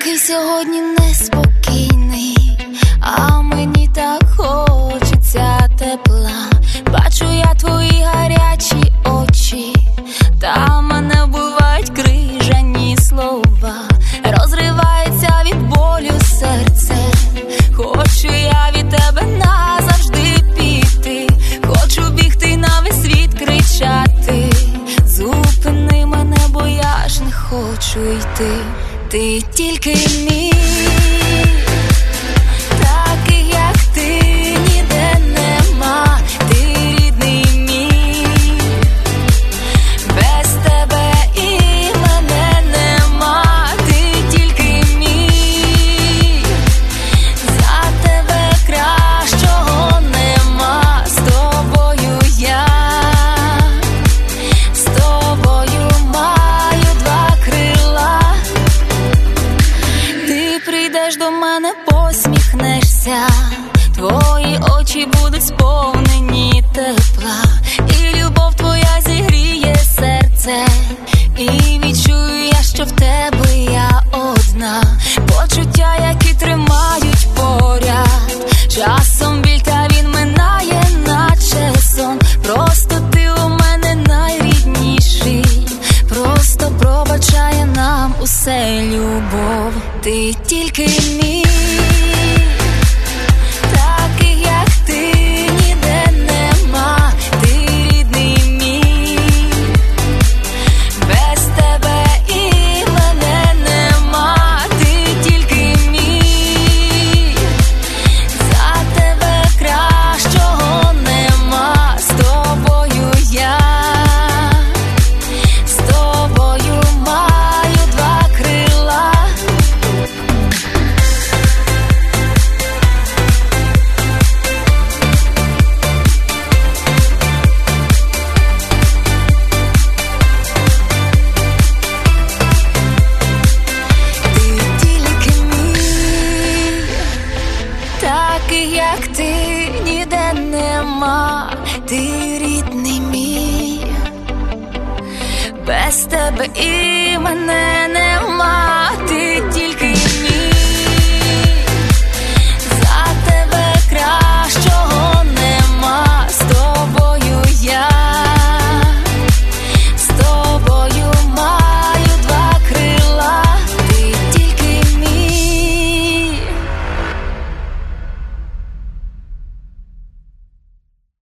Який сьогодні неспокійний, а мені так хочеться тепла. Бачу я твої гарячі очі, та мене вбивають крижані слова. Розривається від болю серце, хочу я від тебе назавжди піти. Хочу бігти на весь світ, кричати: зупини мене, бо я ж не хочу йти. Ти тільки мій, таких як ти ніде нема. Ти рідний мій, без тебе і мене нема. Ти тільки мій, за тебе кращого нема. З тобою я, з тобою маю два крила. Ти прийдеш до мене, посміхнешся, твої очі будуть сповнені тепла, і любов твоя зігріє серце, і відчую я, що в тебе я одна. Почуття, які тримають поряд, часом біль, та він минає, наче сон. Просто ти у мене найрідніший, просто пробачає нам усе любов. Ти тільки мій, таких як ти ніде нема. Ти рідний мій, без тебе і мене нема. Ти тільки мій, за тебе кращого нема. З тобою я, з тобою маю два крила. Ти тільки мій, таких як ти ніде нема. Ти рідний мій, без тебе і мене нема. Ти тільки